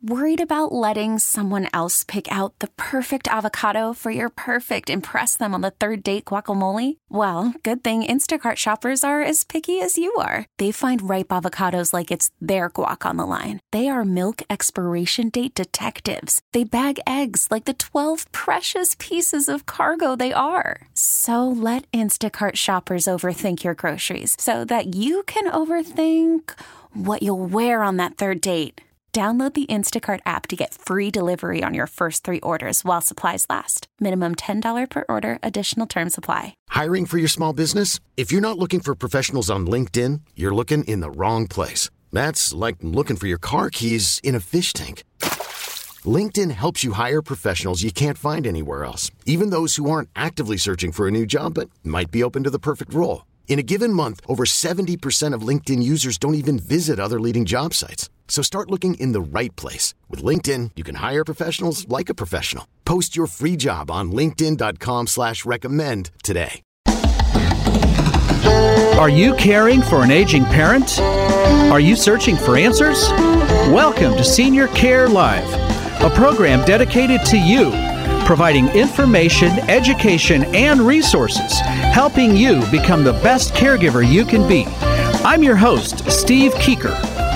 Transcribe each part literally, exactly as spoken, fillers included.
Worried about letting someone else pick out the perfect avocado for your perfect impress them on the third date guacamole? Well, good thing Instacart shoppers are as picky as you are. They find ripe avocados like it's their guac on the line. They are milk expiration date detectives. They bag eggs like the twelve precious pieces of cargo they are. So let Instacart shoppers overthink your groceries so that you can overthink what you'll wear on that third date. Download the Instacart app to get free delivery on your first three orders while supplies last. Minimum ten dollars per order. Additional terms apply. Hiring for your small business? If you're not looking for professionals on LinkedIn, you're looking in the wrong place. That's like looking for your car keys in a fish tank. LinkedIn helps you hire professionals you can't find anywhere else, even those who aren't actively searching for a new job but might be open to the perfect role. In a given month, over seventy percent of LinkedIn users don't even visit other leading job sites. So start looking in the right place. With LinkedIn, you can hire professionals like a professional. Post your free job on linkedin dot com slash recommend today. Are you caring for an aging parent? Are you searching for answers? Welcome to Senior Care Live, a program dedicated to you, providing information, education, and resources, helping you become the best caregiver you can be. I'm your host, Steve Keeker.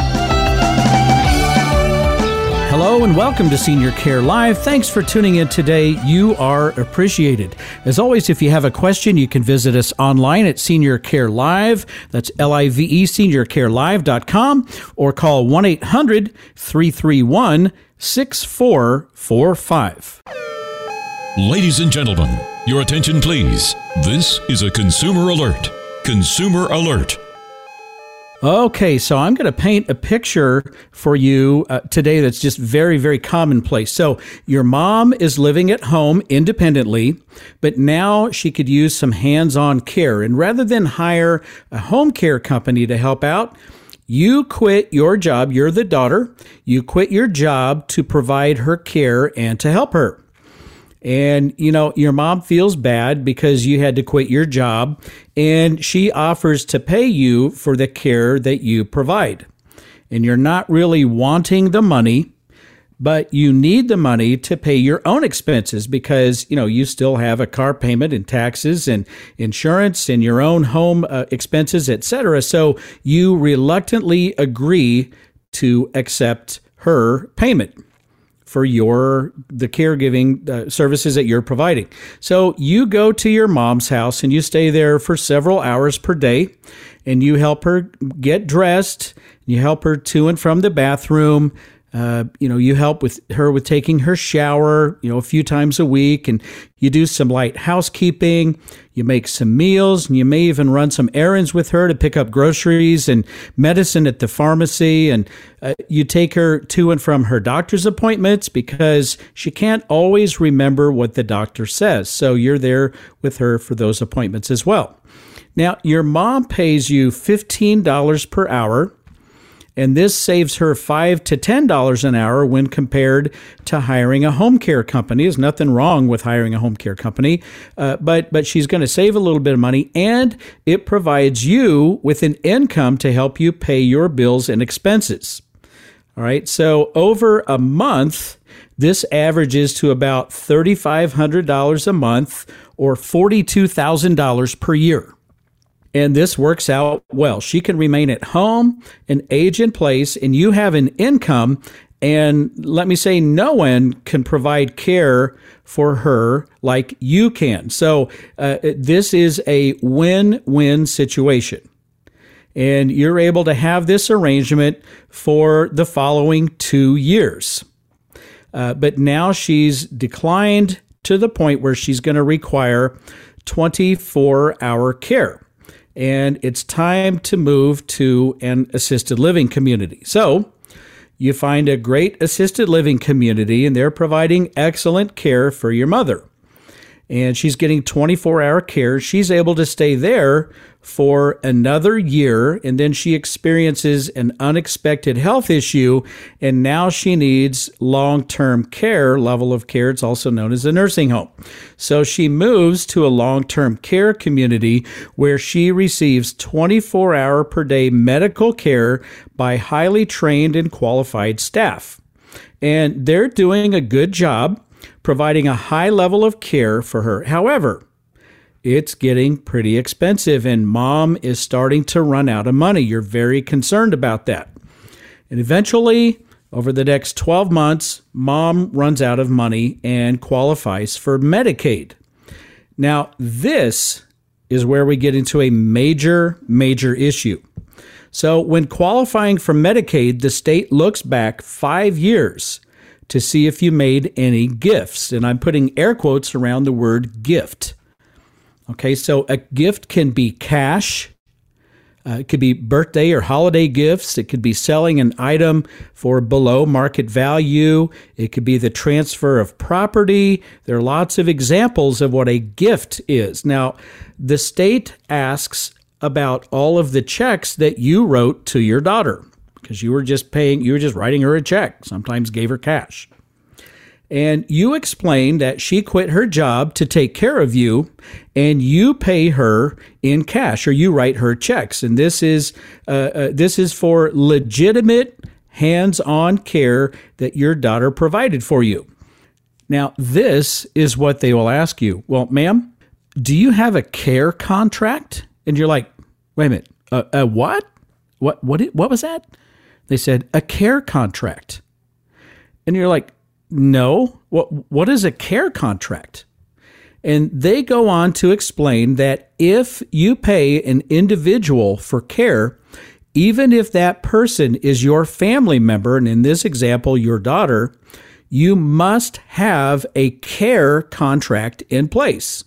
Hello and welcome to Senior Care Live. Thanks for tuning in today. You are appreciated. As always, if you have a question, you can visit us online at Senior Care Live. That's L I V E, senior care live dot com, or call one eight hundred, three three one, six four four five. Ladies and gentlemen, your attention please. This is a consumer alert. Consumer alert. Okay, so I'm going to paint a picture for you uh, today that's just very, very commonplace. So your mom is living at home independently, but now she could use some hands-on care. And rather than hire a home care company to help out, you quit your job. You're the daughter. You quit your job to provide her care and to help her. And, you know, your mom feels bad because you had to quit your job, and she offers to pay you for the care that you provide. And you're not really wanting the money, but you need the money to pay your own expenses because, you know, you still have a car payment and taxes and insurance and your own home uh, expenses, et cetera. So you reluctantly agree to accept her payment for your the caregiving uh, services that you're providing. So you go to your mom's house and you stay there for several hours per day, and you help her get dressed, you help her to and from the bathroom. Uh, you know, you help with her with taking her shower, you know, a few times a week, and you do some light housekeeping. You make some meals, and you may even run some errands with her to pick up groceries and medicine at the pharmacy. And uh, you take her to and from her doctor's appointments because she can't always remember what the doctor says. So you're there with her for those appointments as well. Now, your mom pays you fifteen dollars per hour. And this saves her five to ten dollars an hour when compared to hiring a home care company. There's nothing wrong with hiring a home care company, uh, but but she's going to save a little bit of money, and it provides you with an income to help you pay your bills and expenses. All right, so over a month, this averages to about three thousand five hundred dollars a month or forty-two thousand dollars per year. And this works out well. She can remain at home and age in place, and you have an income. And let me say, no one can provide care for her like you can. So uh, this is a win-win situation. And you're able to have this arrangement for the following two years. Uh, but now she's declined to the point where she's going to require twenty-four hour care. And it's time to move to an assisted living community. So you find a great assisted living community, and they're providing excellent care for your mother. And she's getting twenty-four hour care. She's able to stay there for another year, and then she experiences an unexpected health issue, and now she needs long-term care, level of care. It's also known as a nursing home. So she moves to a long-term care community where she receives twenty-four hour per day medical care by highly trained and qualified staff. and they're doing a good job providing a high level of care for her. However, it's getting pretty expensive, and mom is starting to run out of money. You're very concerned about that. And eventually, over the next twelve months, mom runs out of money and qualifies for Medicaid. Now, this is where we get into a major, major issue. So when qualifying for Medicaid, the state looks back five years to see if you made any gifts. And I'm putting air quotes around the word gift. Okay, so a gift can be cash. Uh, it could be birthday or holiday gifts. It could be selling an item for below market value. It could be the transfer of property. There are lots of examples of what a gift is. Now, the state asks about all of the checks that you wrote to your daughter, because you were just paying, you were just writing her a check, sometimes gave her cash. And you explained that she quit her job to take care of you, and you pay her in cash, or you write her checks. And this is uh, uh, this is for legitimate hands-on care that your daughter provided for you. Now, this is what they will ask you. Well, ma'am, do you have a care contract? And you're like, wait a minute, uh, a what? What? What? What was that? They said a care contract, and you're like, no, what what is a care contract? And they go on to explain that if you pay an individual for care, even if that person is your family member, and in this example, your daughter, you must have a care contract in place.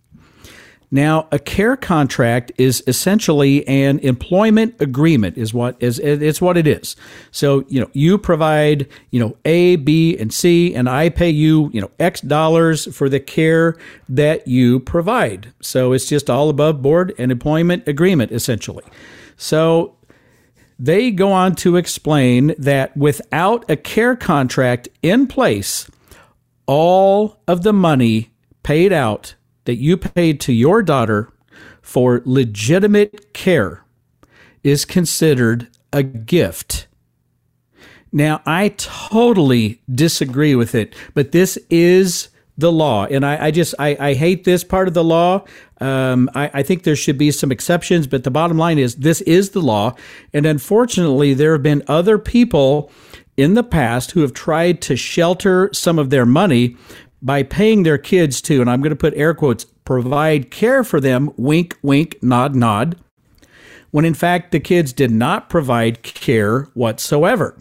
Now, a care contract is essentially an employment agreement, is what is it's what it is. So, you know, you provide, you know, A, B, and C, and I pay you, you know, X dollars for the care that you provide. So it's just all above board, an employment agreement, essentially. So they go on to explain that without a care contract in place, all of the money paid out that you paid to your daughter for legitimate care is considered a gift. Now, I totally disagree with it, but this is the law. And I, I just, I, I hate this part of the law. Um, I, I think there should be some exceptions, but the bottom line is this is the law. And unfortunately, there have been other people in the past who have tried to shelter some of their money by paying their kids to, and I'm going to put air quotes, provide care for them, wink, wink, nod, nod, when in fact the kids did not provide care whatsoever.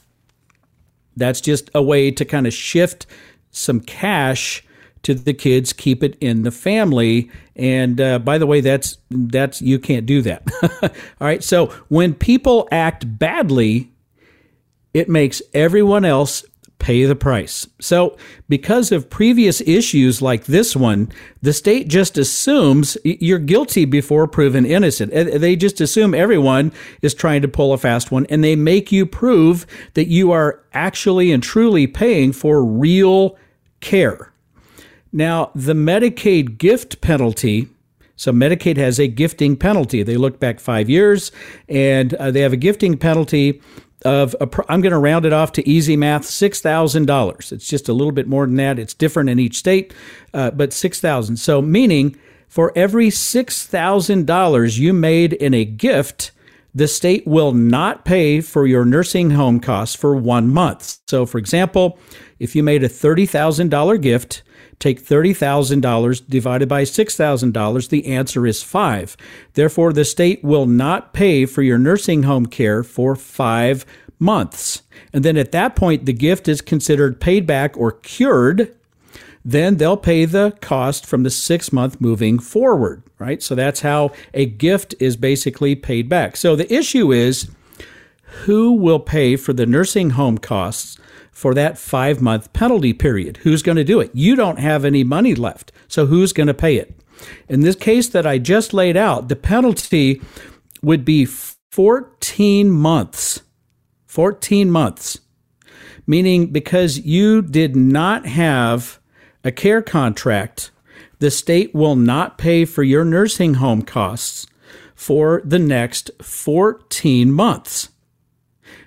That's just a way to kind of shift some cash to the kids, keep it in the family. And uh, by the way, that's that's you can't do that. All right, so when people act badly, it makes everyone else pay the price. So because of previous issues like this one, the state just assumes you're guilty before proven innocent. They just assume everyone is trying to pull a fast one, and they make you prove that you are actually and truly paying for real care. Now, the Medicaid gift penalty, so Medicaid has a gifting penalty. They look back five years, and uh, they have a gifting penalty of, a, I'm going to round it off to easy math, six thousand dollars. It's just a little bit more than that. It's different in each state, uh, but six thousand dollars. So meaning for every six thousand dollars you made in a gift, the state will not pay for your nursing home costs for one month. So for example, if you made a thirty thousand dollars gift, take thirty thousand dollars divided by six thousand dollars, the answer is five. Therefore, the state will not pay for your nursing home care for five months. And then at that point, the gift is considered paid back or cured. Then they'll pay the cost from the six month moving forward, right? So that's how a gift is basically paid back. So the issue is, who will pay for the nursing home costs for that five-month penalty period? Who's going to do it? You don't have any money left, so who's going to pay it? In this case that I just laid out, the penalty would be fourteen months. fourteen months, meaning because you did not have a care contract, the state will not pay for your nursing home costs for the next fourteen months.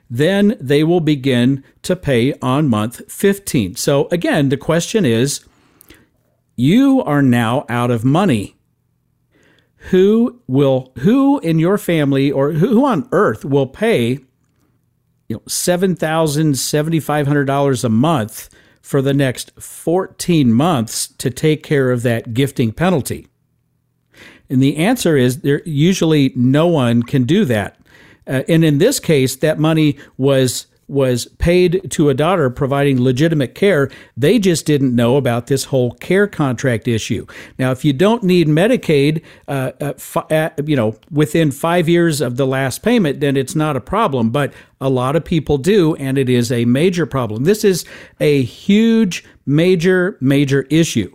then they will begin to pay on month fifteen. So again, the question is, you are now out of money. Who will, who in your family or who on earth will pay, you know, seven thousand dollars, seven thousand five hundred dollars a month for the next fourteen months to take care of that gifting penalty? And the answer is there usually no one can do that. Uh, and in this case, that money was was paid to a daughter providing legitimate care. They just didn't know about this whole care contract issue. Now, if you don't need Medicaid, uh, uh, fi- uh, you know, within five years of the last payment, then it's not a problem. But a lot of people do, and it is a major problem. This is a huge, major, major issue.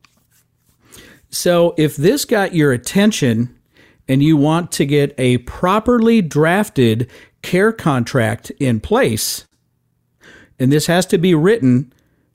So if this got your attention and you want to get a properly drafted care contract in place, and this has to be written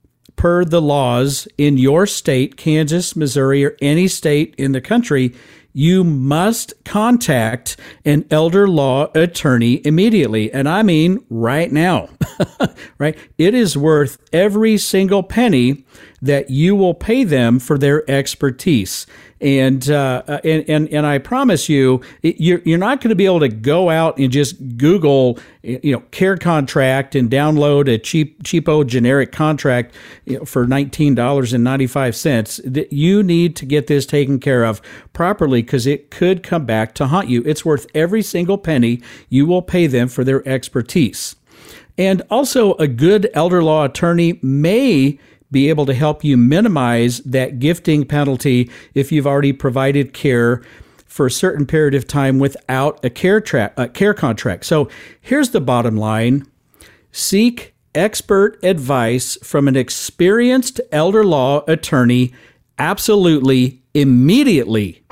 per the laws in your state, Kansas, Missouri, or any state in the country, you must contact an elder law attorney immediately. And I mean right now, right? It is worth every single penny that you will pay them for their expertise. And uh, and, and and I promise you, you're you're not going to be able to go out and just Google, you know, care contract and download a cheap cheapo generic contract, you know, for nineteen dollars and ninety-five cents. You need to get this taken care of properly because it could come back to haunt you. It's worth every single penny you will pay them for their expertise. And also, a good elder law attorney may be able to help you minimize that gifting penalty if you've already provided care for a certain period of time without a care tra- a care contract. So here's the bottom line. Seek expert advice from an experienced elder law attorney absolutely immediately.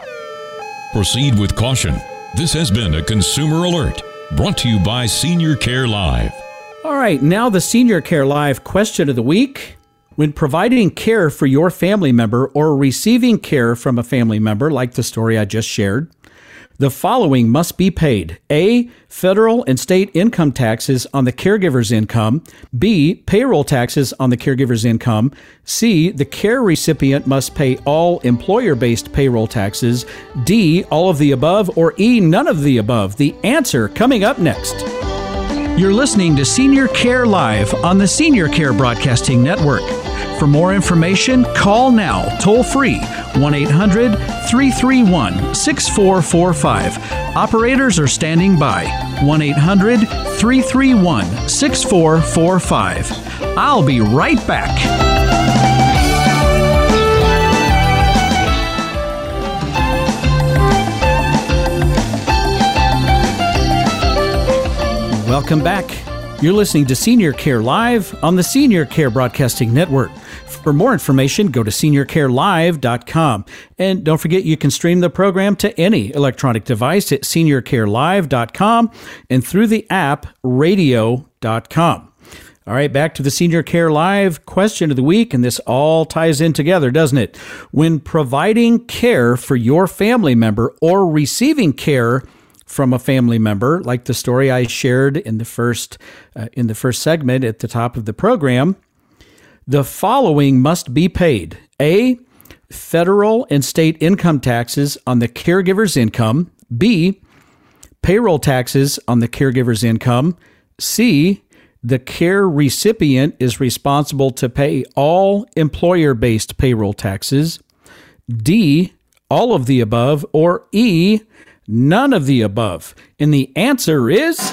Proceed with caution. This has been a Consumer Alert brought to you by Senior Care Live. All right, now the Senior Care Live question of the week. When providing care for your family member or receiving care from a family member, like the story I just shared, the following must be paid. A, federal and state income taxes on the caregiver's income. B, payroll taxes on the caregiver's income. C, the care recipient must pay all employer-based payroll taxes. D, all of the above. Or E, none of the above. The answer coming up next. You're listening to Senior Care Live on the Senior Care Broadcasting Network. For more information, call now, toll free, one eight hundred, three three one, six four four five. Operators are standing by, one eight hundred, three three one, six four four five. I'll be right back. Welcome back. You're listening to Senior Care Live on the Senior Care Broadcasting Network. For more information, go to senior care live dot com. And don't forget, you can stream the program to any electronic device at senior care live dot com and through the app radio dot com. All right, back to the Senior Care Live question of the week, and this all ties in together, doesn't it? When providing care for your family member or receiving care from a family member, like the story I shared in the first uh, in the first segment at the top of the program, the following must be paid. A, federal and state income taxes on the caregiver's income. B, payroll taxes on the caregiver's income. C, the care recipient is responsible to pay all employer-based payroll taxes. D, all of the above. Or E, none of the above. And the answer is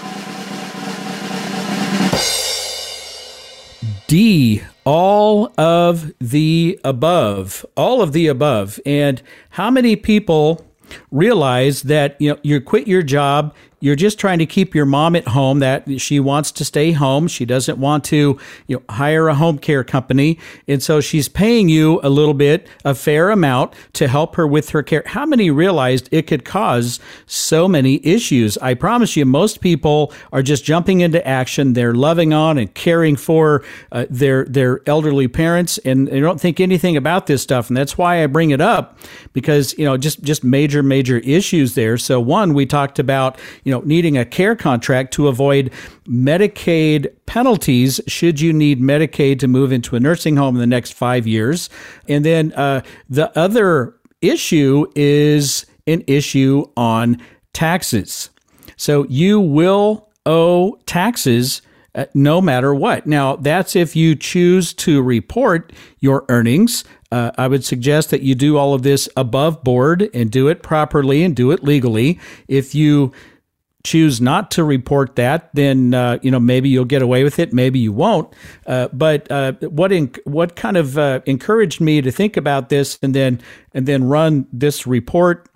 D, all of the above. All of the above. And how many people realize that, you know, you quit your job, you're just trying to keep your mom at home, that she wants to stay home. She doesn't want to, you know, hire a home care company. And so she's paying you a little bit, a fair amount to help her with her care. How many realized it could cause so many issues? I promise you, most people are just jumping into action. They're loving on and caring for uh, their, their elderly parents, and they don't think anything about this stuff. And that's why I bring it up, because, you know, just, just major, major issues there. So one, we talked about, you know, know, needing a care contract to avoid Medicaid penalties should you need Medicaid to move into a nursing home in the next five years. And then uh, the other issue is an issue on taxes. So you will owe taxes uh, no matter what. Now, that's if you choose to report your earnings. Uh, I would suggest that you do all of this above board and do it properly and do it legally. If you choose not to report that, then uh, you know maybe you'll get away with it, maybe you won't. Uh, but uh, what in, what kind of uh, encouraged me to think about this and then and then run this report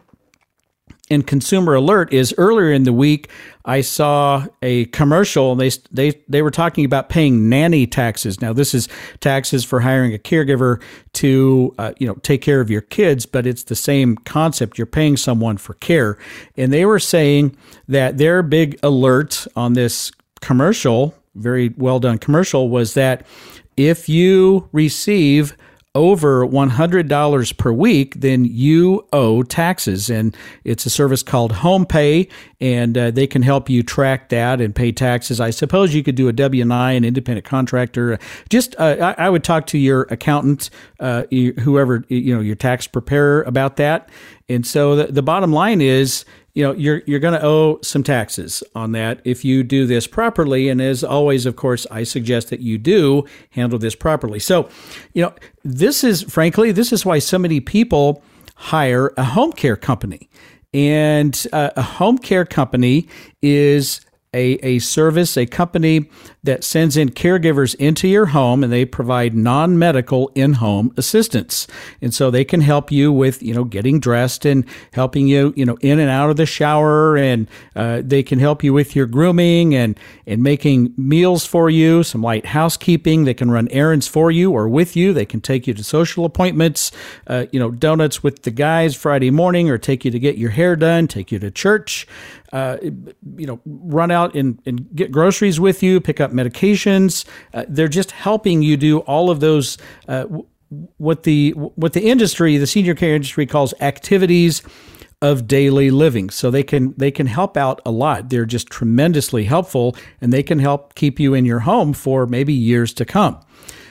in Consumer Alert is earlier in the week I saw a commercial and they they they were talking about paying nanny taxes. Now this is taxes for hiring a caregiver to uh, you know take care of your kids, but it's the same concept. You're paying someone for care, and they were saying that their big alert on this commercial, very well done commercial, was that if you receive over one hundred dollars per week, then you owe taxes. And it's a service called HomePay, and uh, they can help you track that and pay taxes. I suppose you could do a W nine, independent contractor. Just, uh, I, I would talk to your accountant, uh, whoever, you know, your tax preparer about that. And so the, the bottom line is, you know, you're you're going to owe some taxes on that if you do this properly. And as always, of course, I suggest that you do handle this properly. So, you know, this is, frankly, this is why so many people hire a home care company. And uh, a home care company is a, a service, a company that sends in caregivers into your home, and they provide non-medical in-home assistance. And so they can help you with, you know, getting dressed and helping you, you know, in and out of the shower, and uh, they can help you with your grooming and, and making meals for you, some light housekeeping. They can run errands for you or with you. They can take you to social appointments, uh, you know, donuts with the guys Friday morning, or take you to get your hair done, take you to church, uh, you know, run out and, and get groceries with you, pick up medications. Uh, they're just helping you do all of those, uh, what the what the industry, the senior care industry, calls activities of daily living. So they can they can help out a lot. They're just tremendously helpful, and they can help keep you in your home for maybe years to come.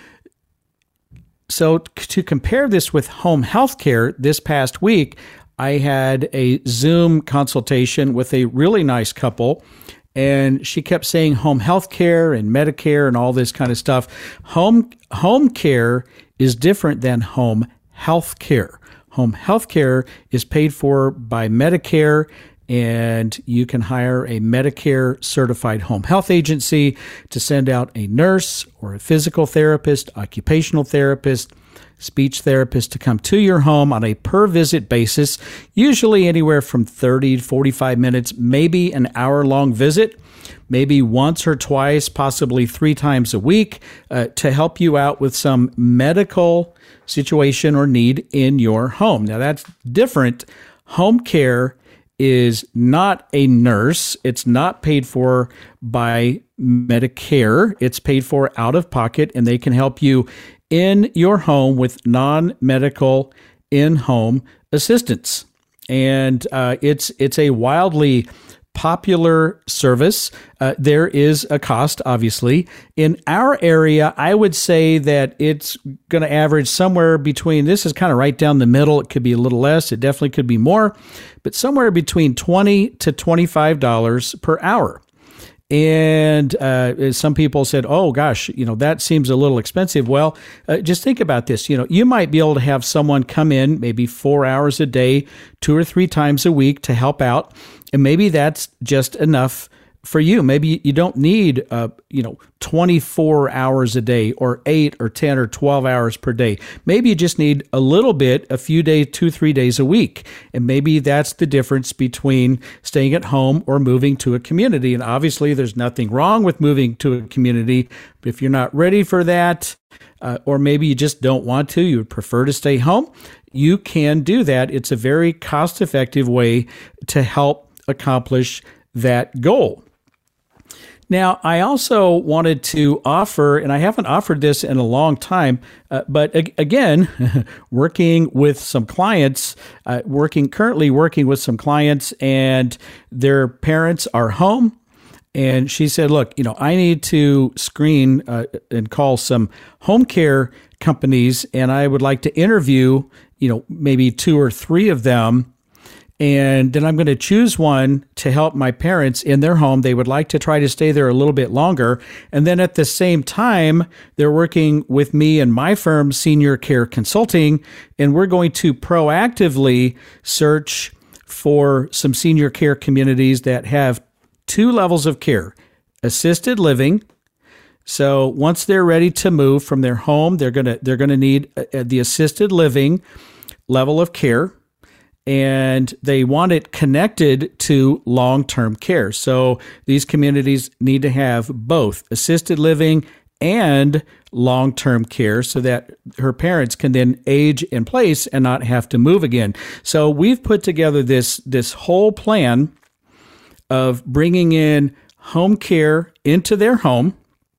So to compare this with home health care, this past week, I had a Zoom consultation with a really nice couple, and she kept saying home health care and Medicare and all this kind of stuff. Home home care is different than home health care. Home health care is paid for by Medicare, and you can hire a Medicare certified home health agency to send out a nurse or a physical therapist, occupational therapist, speech therapist to come to your home on a per visit basis, usually anywhere from thirty to forty-five minutes, maybe an hour long visit, maybe once or twice, possibly three times a week, uh, to help you out with some medical situation or need in your home. Now that's different. Home care is not a nurse. It's not paid for by Medicare. It's paid for out of pocket, and they can help you in your home with non-medical in-home assistance. And uh, it's it's a wildly popular service. Uh, there is a cost, obviously. In our area, I would say that it's going to average somewhere between, this is kind of right down the middle. It could be a little less. It definitely could be more, but somewhere between twenty to twenty-five dollars per hour. And uh, some people said, oh, gosh, you know, that seems a little expensive. Well, uh, just think about this. You know, you might be able to have someone come in maybe four hours a day, two or three times a week to help out. And maybe that's just enough for you. Maybe you don't need, uh, you know, twenty-four hours a day or eight or ten or twelve hours per day. Maybe you just need a little bit, a few days, two, three days a week. And maybe that's the difference between staying at home or moving to a community. And obviously there's nothing wrong with moving to a community. But if you're not ready for that, uh, or maybe you just don't want to, you would prefer to stay home, you can do that. It's a very cost-effective way to help accomplish that goal. Now, I also wanted to offer, and I haven't offered this in a long time, uh, but ag- again, working with some clients, uh, working currently working with some clients, and their parents are home. And she said, look, you know, I need to screen uh, and call some home care companies, and I would like to interview, you know, maybe two or three of them. And then I'm going to choose one to help my parents in their home. They would like to try to stay there a little bit longer. And then at the same time, they're working with me and my firm, Senior Care Consulting, and we're going to proactively search for some senior care communities that have two levels of care: assisted living. So once they're ready to move from their home, they're going to they're going to need uh, the assisted living level of care. And they want it connected to long-term care. So these communities need to have both assisted living and long-term care so that her parents can then age in place and not have to move again. So we've put together this, this whole plan of bringing in home care into their home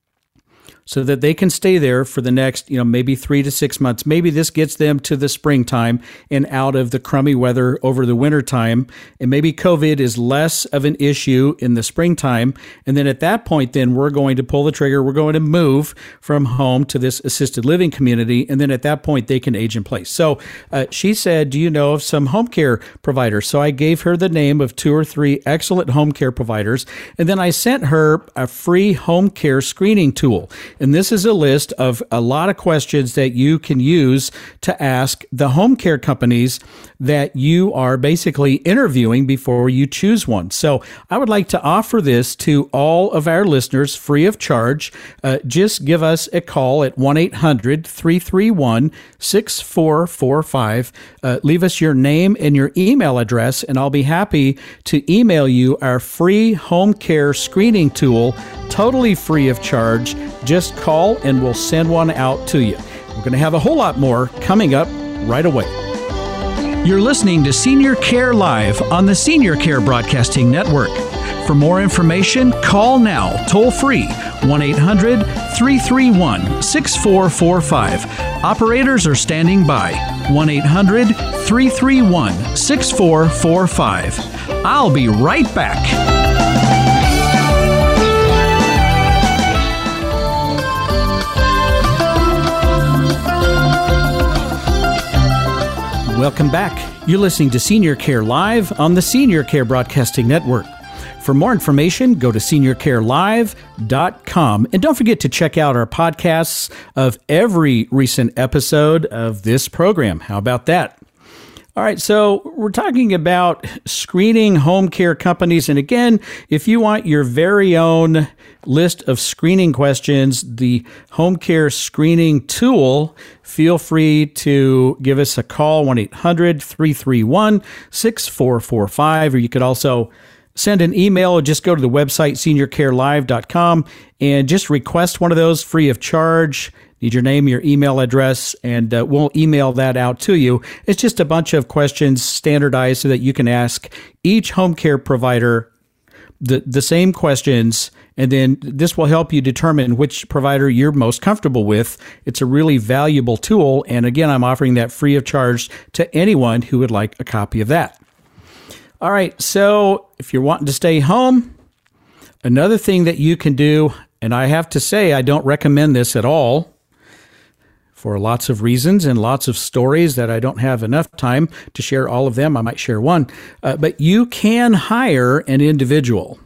so that they can stay there for the next, you know, maybe three to six months. Maybe this gets them to the springtime and out of the crummy weather over the wintertime. And maybe COVID is less of an issue in the springtime. And then at that point, then we're going to pull the trigger. We're going to move from home to this assisted living community. And then at that point, they can age in place. So uh, she said, do you know of some home care providers? So I gave her the name of two or three excellent home care providers. And then I sent her a free home care screening tool. And this is a list of a lot of questions that you can use to ask the home care companies that you are basically interviewing before you choose one. So I would like to offer this to all of our listeners free of charge. Uh, just give us a call at one eight hundred three three one six four four five. Uh, leave us your name and your email address, and I'll be happy to email you our free home care screening tool, totally free of charge. Just call and we'll send one out to you. We're going to have a whole lot more coming up right away. You're listening to Senior Care Live on the Senior Care Broadcasting Network. For more information, call now, toll free, one eight hundred three three one six four four five. Operators are standing by, one eight hundred three three one six four four five. I'll be right back. Welcome back. You're listening to Senior Care Live on the Senior Care Broadcasting Network. For more information, go to senior care live dot com. And don't forget to check out our podcasts of every recent episode of this program. How about that? All right, so we're talking about screening home care companies. And again, if you want your very own list of screening questions, the home care screening tool, feel free to give us a call, one eight hundred three three one six four four five, or you could also send an email or just go to the website, senior care live dot com, and just request one of those free of charge. Need your name, your email address, and uh, we'll email that out to you. It's just a bunch of questions standardized so that you can ask each home care provider the, the same questions, and then this will help you determine which provider you're most comfortable with. It's a really valuable tool, and again, I'm offering that free of charge to anyone who would like a copy of that. All right, so if you're wanting to stay home, another thing that you can do, and I have to say I don't recommend this at all, for lots of reasons and lots of stories that I don't have enough time to share all of them. I might share one. Uh, but you can hire an individual.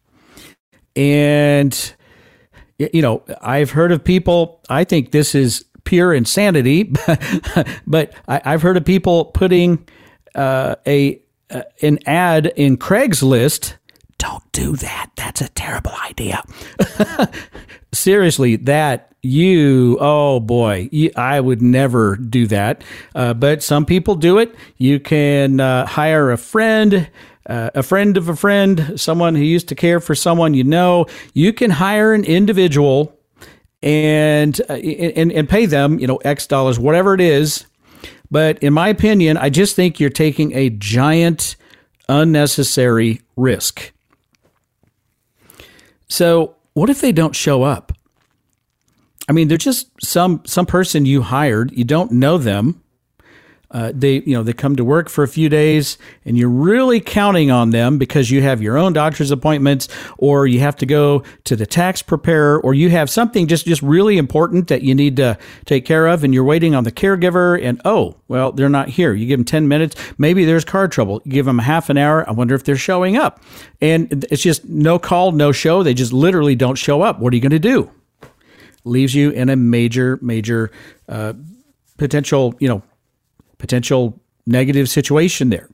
And, you know, I've heard of people, I think this is pure insanity, but I, I've heard of people putting uh, a uh, an ad in Craigslist. Don't do that. That's a terrible idea. Seriously, that you, oh boy, you, I would never do that. Uh, but some people do it. You can uh, hire a friend, uh, a friend of a friend, someone who used to care for someone you know. You can hire an individual and uh, and, and pay them, you know, X dollars, whatever it is. But in my opinion, I just think you're taking a giant, unnecessary risk. So what if they don't show up? I mean, they're just some some person you hired. You don't know them. Uh, they, you know, they come to work for a few days, and you're really counting on them because you have your own doctor's appointments, or you have to go to the tax preparer, or you have something just, just really important that you need to take care of, and you're waiting on the caregiver, and oh, well, they're not here. You give them ten minutes. Maybe there's car trouble. You give them half an hour. I wonder if they're showing up. And it's just no call, no show. They just literally don't show up. What are you going to do? Leaves you in a major, major uh, potential, you know, potential negative situation there.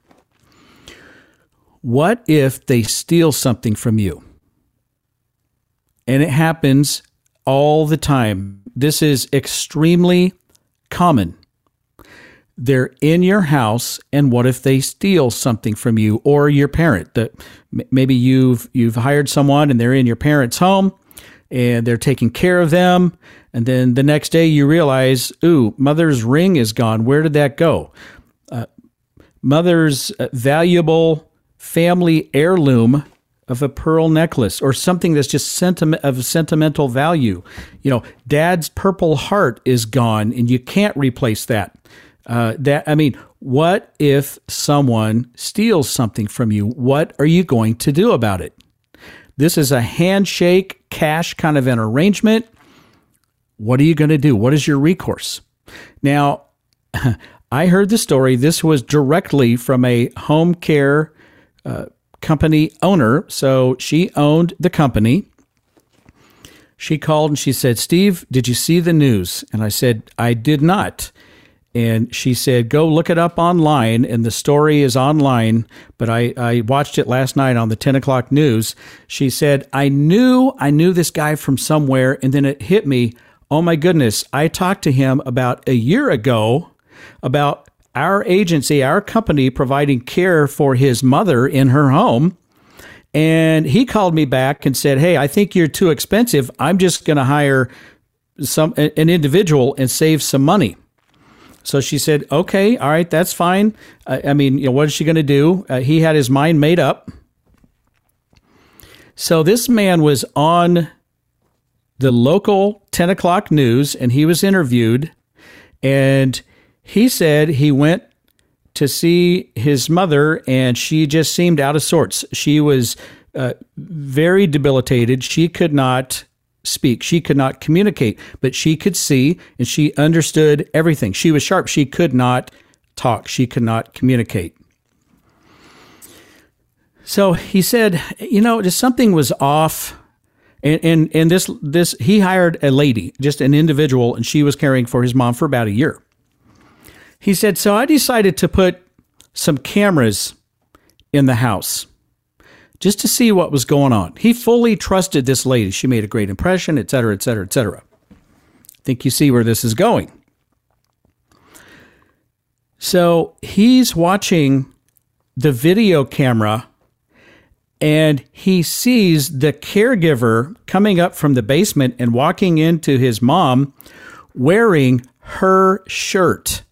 What if they steal something from you? And it happens all the time. This is extremely common. They're in your house, and what if they steal something from you or your parent? That maybe you've you've hired someone and they're in your parent's home and they're taking care of them. And then the next day you realize, ooh, mother's ring is gone. Where did that go? Uh, mother's uh, valuable family heirloom of a pearl necklace or something that's just sentiment of sentimental value. You know, dad's purple heart is gone and you can't replace that. Uh, that I mean, what if someone steals something from you? What are you going to do about it? This is a handshake, cash kind of an arrangement. What are you going to do? What is your recourse? Now, I heard the story. This was directly from a home care uh, company owner. So she owned the company. She called and she said, Steve, did you see the news? And I said, I did not. And she said, go look it up online. And the story is online, but I, I watched it last night on the ten o'clock news. She said, I knew, I knew this guy from somewhere. And then it hit me. Oh my goodness. I talked to him about a year ago about our agency, our company providing care for his mother in her home. And he called me back and said, hey, I think you're too expensive. I'm just going to hire some, an individual and save some money. So she said, okay, all right, that's fine. Uh, I mean, you know, what is she going to do? Uh, he had his mind made up. So this man was on the local ten o'clock news and he was interviewed, and he said he went to see his mother and she just seemed out of sorts. She was uh, very debilitated. She could not speak. She could not communicate, but she could see and she understood everything. She was sharp. She could not talk. She could not communicate. So he said, you know, just something was off. And, and, and this, this, he hired a lady, just an individual, and she was caring for his mom for about a year. He said, so I decided to put some cameras in the house just to see what was going on. He fully trusted this lady. She made a great impression, et cetera, et cetera, et cetera. I think you see where this is going. So he's watching the video camera and he sees the caregiver coming up from the basement and walking into his mom wearing her shirt.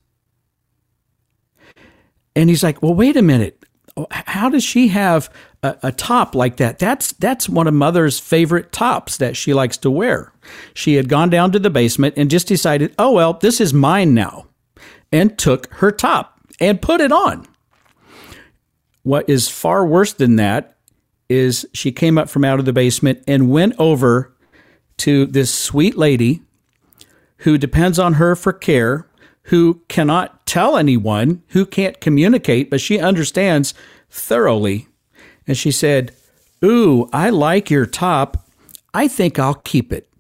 And he's like, well, wait a minute. How does she have a, a top like that? That's that's one of mother's favorite tops that she likes to wear. She had gone down to the basement and just decided, oh, well, this is mine now, and took her top and put it on. What is far worse than that is she came up from out of the basement and went over to this sweet lady who depends on her for care, who cannot tell anyone, who can't communicate, but she understands thoroughly. And she said, ooh, I like your top. I think I'll keep it.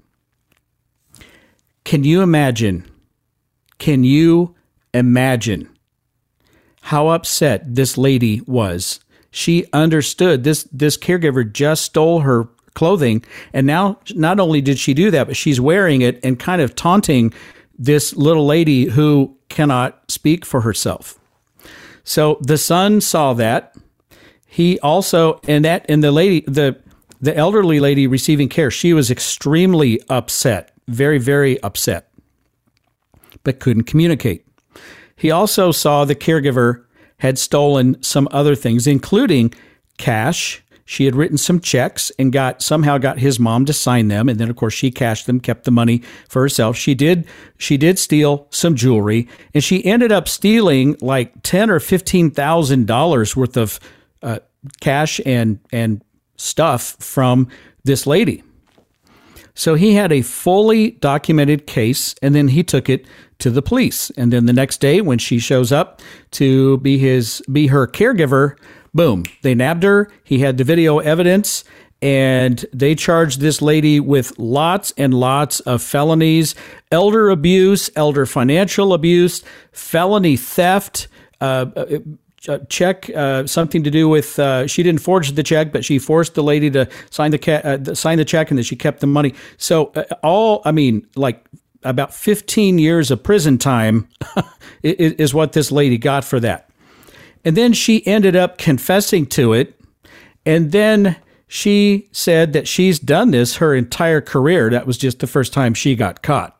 Can you imagine? Can you imagine how upset this lady was? She understood this, this caregiver just stole her clothing. And now not only did she do that, but she's wearing it and kind of taunting this little lady who cannot speak for herself. So the son saw that. He also, and that, and the lady, the, the elderly lady receiving care, she was extremely upset, very, very upset, but couldn't communicate. He also saw the caregiver had stolen some other things, including cash. she had written some checks and got somehow got his mom to sign them. And then, of course, she cashed them, kept the money for herself. She did she did steal some jewelry, and she ended up stealing like ten or fifteen thousand dollars worth of uh, cash and and stuff from this lady. So he had a fully documented case, and then he took it to the police. And then the next day, when she shows up to be his be her caregiver, boom, they nabbed her. He had the video evidence, and they charged this lady with lots and lots of felonies: elder abuse, elder financial abuse, felony theft, uh, check, uh, something to do with, uh, she didn't forge the check, but she forced the lady to sign the, ca- uh, sign the check, and then she kept the money. So uh, all, I mean, like about fifteen years of prison time is what this lady got for that. And then she ended up confessing to it. And then she said that she's done this her entire career. That was just the first time she got caught.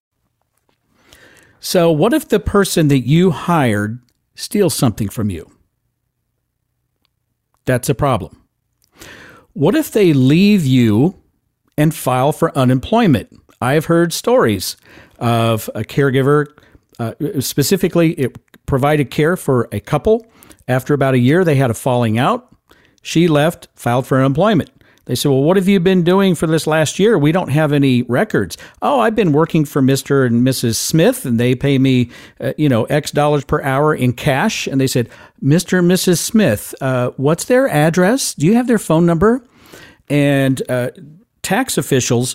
So what if the person that you hired steals something from you? That's a problem. What if they leave you and file for unemployment? I've heard stories of a caregiver, uh, specifically it provided care for a couple. After about a year, they had a falling out. She left, filed for unemployment. They said, well, what have you been doing for this last year? We don't have any records. Oh, I've been working for Mister and Missus Smith, and they pay me, uh, you know, X dollars per hour in cash. And they said, Mister and Missus Smith, uh, what's their address? Do you have their phone number? And uh, tax officials,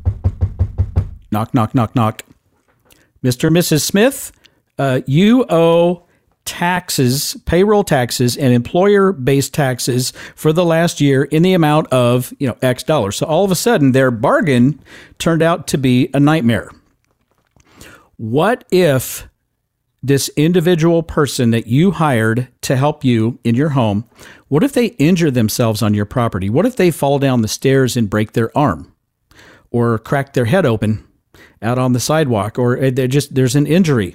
knock, knock, knock, knock. Mister and Missus Smith, uh, you owe taxes, payroll taxes, and employer-based taxes for the last year in the amount of, you know, X dollars. So all of a sudden, their bargain turned out to be a nightmare. What if this individual person that you hired to help you in your home, what if they injure themselves on your property? What if they fall down the stairs and break their arm, or crack their head open out on the sidewalk, or they're just there's an injury?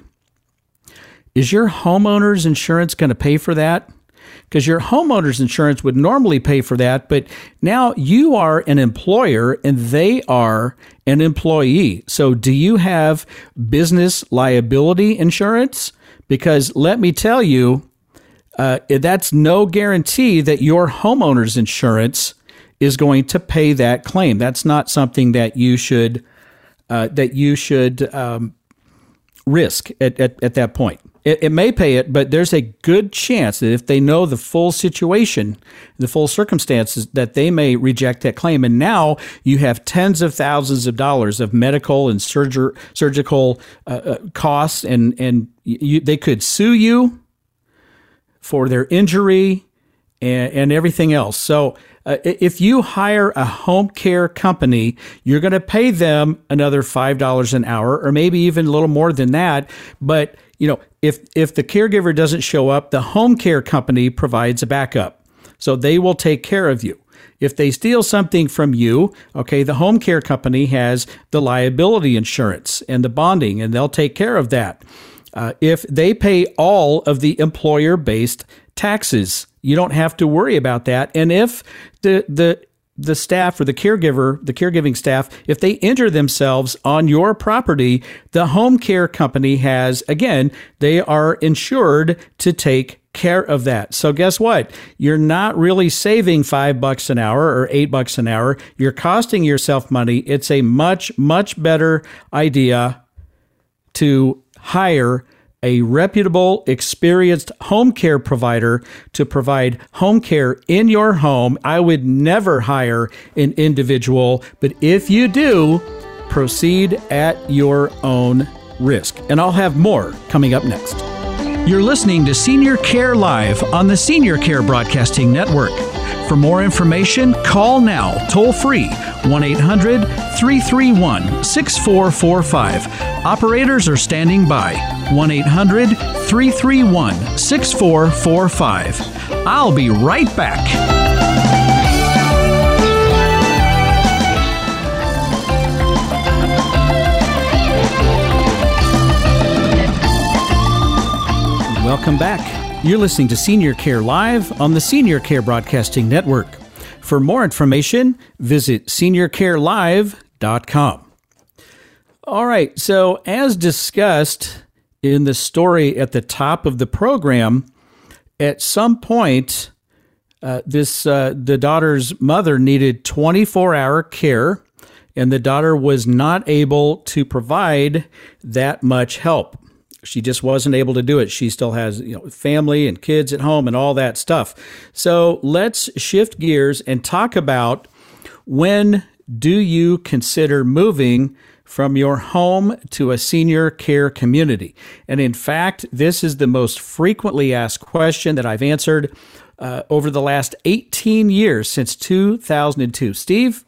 Is your homeowner's insurance going to pay for that? Because your homeowner's insurance would normally pay for that, but now you are an employer and they are an employee. So do you have business liability insurance? Because let me tell you, uh, that's no guarantee that your homeowner's insurance is going to pay that claim. That's not something that you should uh, that you should um, risk at, at, at that point. It, it may pay it, but there's a good chance that if they know the full situation, the full circumstances, that they may reject that claim. And now you have tens of thousands of dollars of medical and surger, surgical uh, uh, costs, and, and you, they could sue you for their injury and, and everything else. So uh, if you hire a home care company, you're going to pay them another five dollars an hour, or maybe even a little more than that. But you know, if if the caregiver doesn't show up, the home care company provides a backup. So they will take care of you. If they steal something from you, okay, the home care company has the liability insurance and the bonding, and they'll take care of that. Uh, if they pay all of the employer-based taxes, you don't have to worry about that. And if the the the staff or the caregiver, the caregiving staff, if they injure themselves on your property, the home care company has, again, they are insured to take care of that. So guess what? You're not really saving five bucks an hour or eight bucks an hour. You're costing yourself money. It's a much, much better idea to hire a reputable, experienced home care provider to provide home care in your home. I would never hire an individual, but if you do, proceed at your own risk. And I'll have more coming up next. You're listening to Senior Care Live on the Senior Care Broadcasting Network. For more information, call now, toll free, one eight hundred, three three one, six four four five. Operators are standing by, one eight hundred, three three one, six four four five. I'll be right back. Welcome back. You're listening to Senior Care Live on the Senior Care Broadcasting Network. For more information, visit senior care live dot com. All right, so as discussed in the story at the top of the program, at some point, uh, this uh, the daughter's mother needed twenty-four hour care, and the daughter was not able to provide that much help. She just wasn't able to do it. She still has, you know, family and kids at home and all that stuff. So let's shift gears and talk about, when do you consider moving from your home to a senior care community? And in fact, this is the most frequently asked question that I've answered uh, over the last eighteen years, since two thousand two. Steve,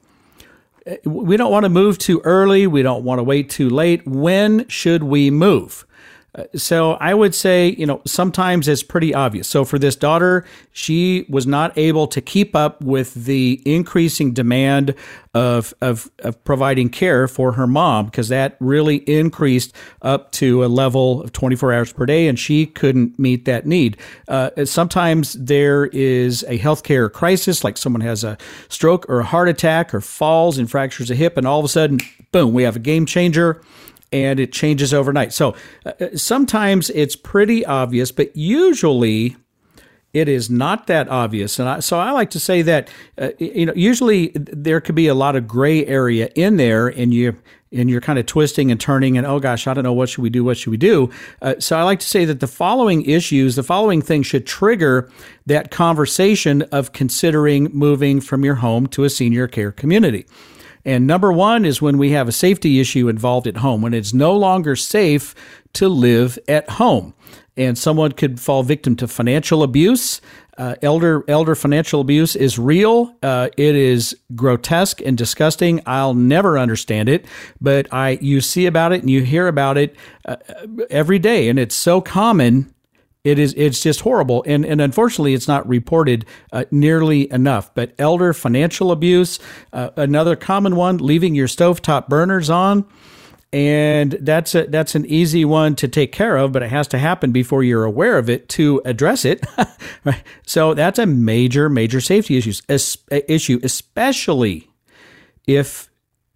we don't want to move too early. We don't want to wait too late. When should we move? So I would say, you know, sometimes it's pretty obvious. So for this daughter, she was not able to keep up with the increasing demand of of, of providing care for her mom, because that really increased up to a level of twenty-four hours per day, and she couldn't meet that need. Uh, sometimes there is a healthcare crisis, like someone has a stroke or a heart attack or falls and fractures a hip, and all of a sudden, boom, we have a game changer. And it changes overnight. So uh, sometimes it's pretty obvious, but usually it is not that obvious. And I, so I like to say that, uh, you know, usually there could be a lot of gray area in there, and you and you're kind of twisting and turning, and oh gosh, I don't know, what should we do? What should we do? Uh, so I like to say that the following issues, the following things should trigger that conversation of considering moving from your home to a senior care community. And number one is when we have a safety issue involved at home, when it's no longer safe to live at home. And someone could fall victim to financial abuse. Uh, elder elder financial abuse is real. Uh, it is grotesque and disgusting. I'll never understand it, but I you see about it and you hear about it uh, every day, and it's so common. It is. It's just horrible, and and unfortunately, it's not reported uh, nearly enough. But elder financial abuse, uh, another common one, leaving your stovetop burners on, and that's a, that's an easy one to take care of, but it has to happen before you're aware of it to address it. Right? So that's a major, major safety issues es- issue, especially if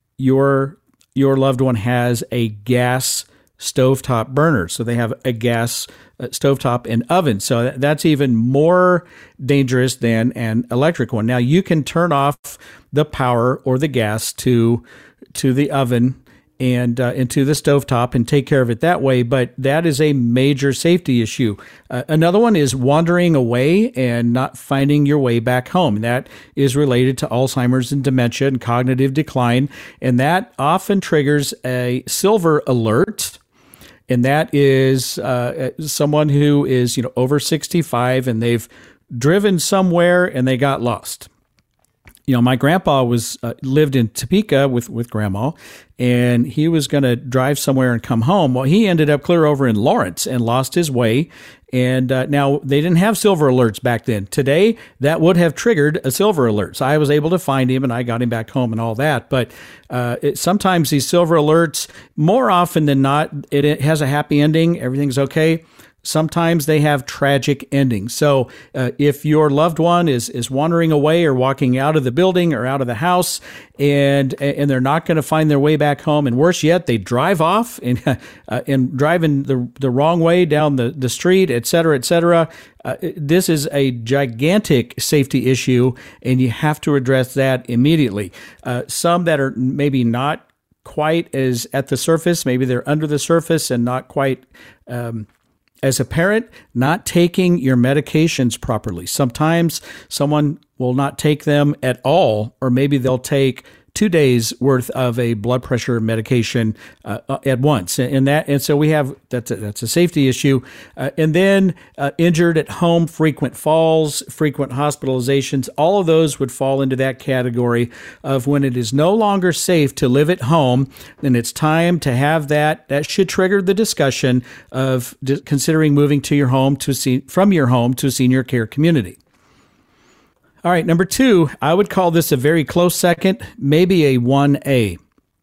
your your loved one has a gas stovetop burner. So they have a gas uh, stovetop and oven. So that's even more dangerous than an electric one. Now you can turn off the power or the gas to to the oven and uh, into the stovetop and take care of it that way. But that is a major safety issue. Uh, another one is wandering away and not finding your way back home. That is related to Alzheimer's and dementia and cognitive decline. And that often triggers a silver alert. And that is uh, someone who is, you know, over sixty-five, and they've driven somewhere and they got lost. You know, my grandpa was uh, lived in Topeka with, with grandma, and he was going to drive somewhere and come home. Well, he ended up clear over in Lawrence and lost his way. And uh, now they didn't have silver alerts back then. Today, that would have triggered a silver alert. So I was able to find him, and I got him back home and all that. But uh, it, sometimes these silver alerts, more often than not, it, it has a happy ending. Everything's okay. Sometimes they have tragic endings. So uh, if your loved one is is wandering away or walking out of the building or out of the house, and and they're not going to find their way back home, and worse yet, they drive off and uh, and driving the the wrong way down the, the street, et cetera, et cetera, uh, this is a gigantic safety issue, and you have to address that immediately. Uh, some that are maybe not quite as at the surface, maybe they're under the surface and not quite um as a parent, not taking your medications properly. Sometimes someone will not take them at all, or maybe they'll take two days worth of a blood pressure medication uh, at once. And that, and so we have, that's a, that's a safety issue. Uh, and then uh, injured at home, frequent falls, frequent hospitalizations, all of those would fall into that category of when it is no longer safe to live at home, then it's time to have that. That should trigger the discussion of considering moving to your home to see, from your home to a senior care community. All right, number two, I would call this a very close second, maybe a one A.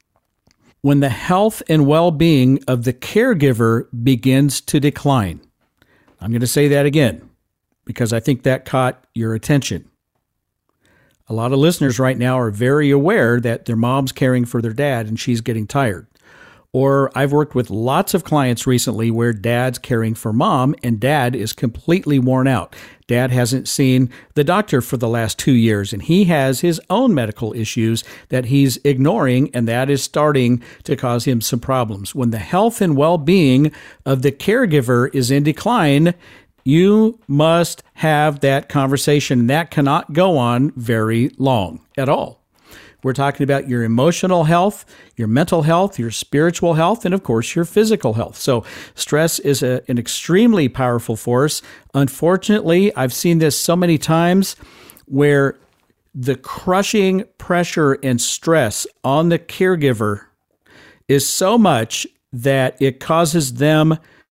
When the health and well-being of the caregiver begins to decline. I'm going to say that again because I think that caught your attention. A lot of listeners right now are very aware that their mom's caring for their dad and she's getting tired. Or I've worked with lots of clients recently where dad's caring for mom and dad is completely worn out. Dad hasn't seen the doctor for the last two years and he has his own medical issues that he's ignoring, and that is starting to cause him some problems. When the health and well-being of the caregiver is in decline, you must have that conversation. That cannot go on very long at all. We're talking about your emotional health, your mental health, your spiritual health, and of course, your physical health. So stress is a, an extremely powerful force. Unfortunately, I've seen this so many times where the crushing pressure and stress on the caregiver is so much that it causes them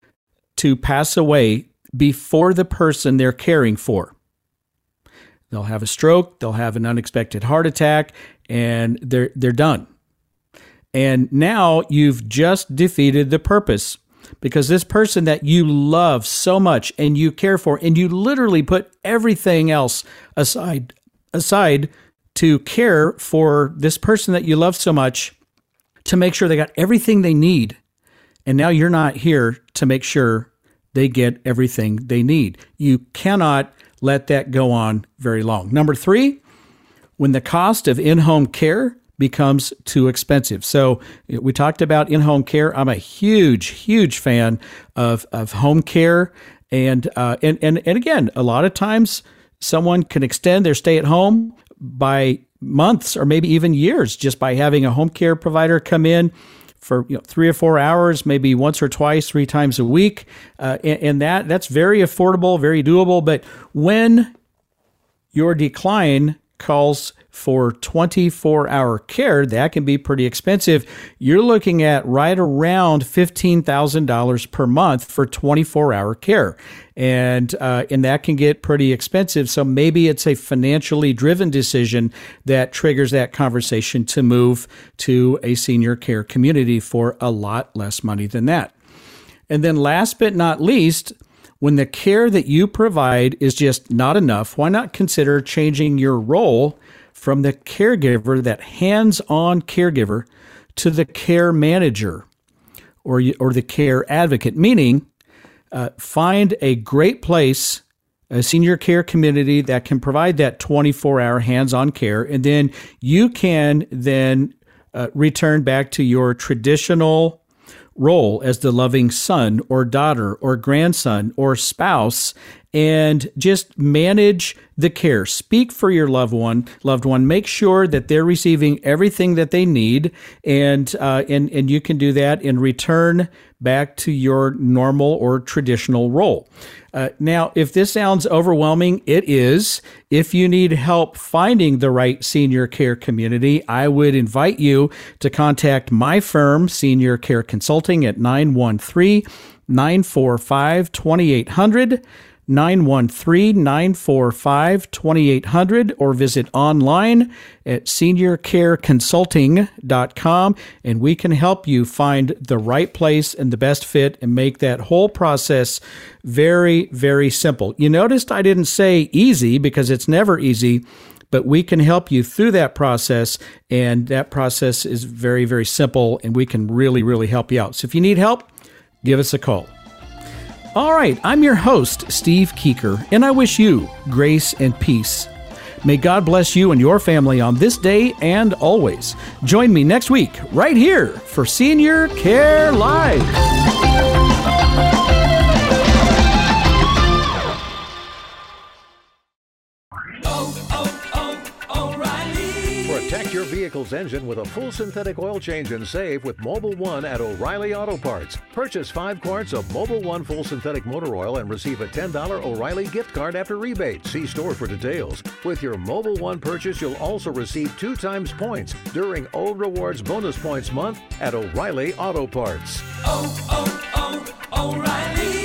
to pass away before the person they're caring for. They'll have a stroke, they'll have an unexpected heart attack, and they're they're done. And now you've just defeated the purpose, because this person that you love so much and you care for, and you literally put everything else aside aside to care for this person that you love so much, to make sure they got everything they need. And now you're not here to make sure they get everything they need. You cannot let that go on very long. Number three, when the cost of in-home care becomes too expensive. So we talked about in-home care. I'm a huge, huge fan of, of home care. And, uh, and, and, and again, a lot of times someone can extend their stay at home by months or maybe even years just by having a home care provider come in for you know, three or four hours, maybe once or twice, three times a week. Uh, and, and that that's very affordable, very doable. But when your decline calls for twenty-four hour care, that can be pretty expensive. You're looking at right around fifteen thousand dollars per month for twenty-four hour care. And uh, and that can get pretty expensive. So maybe it's a financially driven decision that triggers that conversation to move to a senior care community for a lot less money than that. And then last but not least, when the care that you provide is just not enough, why not consider changing your role from the caregiver, that hands-on caregiver, to the care manager or, or the care advocate, meaning uh, find a great place, a senior care community that can provide that twenty-four hour hands-on care, and then you can then uh, return back to your traditional role as the loving son or daughter or grandson or spouse, and just manage the care. Speak for your loved one. Loved one. Make sure that they're receiving everything that they need, and uh, and and you can do that and return back to your normal or traditional role. Uh, now, if this sounds overwhelming, it is. If you need help finding the right senior care community, I would invite you to contact my firm, Senior Care Consulting, at nine one three, nine four five, two eight zero zero. nine one three, nine four five, two eight zero zero, or visit online at senior care consulting dot com, and we can help you find the right place and the best fit and make that whole process very, very simple. You noticed I didn't say easy, because it's never easy, but we can help you through that process, and that process is very, very simple, and we can really, really help you out. So if you need help, give us a call. All right, I'm your host, Steve Keeker, and I wish you grace and peace. May God bless you and your family on this day and always. Join me next week right here for Senior Care Live. Protect your vehicle's engine with a full synthetic oil change and save with Mobil one at O'Reilly Auto Parts. Purchase five quarts of Mobil one full synthetic motor oil and receive a ten dollars O'Reilly gift card after rebate. See store for details. With your Mobil one purchase, you'll also receive two times points during O Rewards Bonus Points Month at O'Reilly Auto Parts. Oh, oh, oh, O'Reilly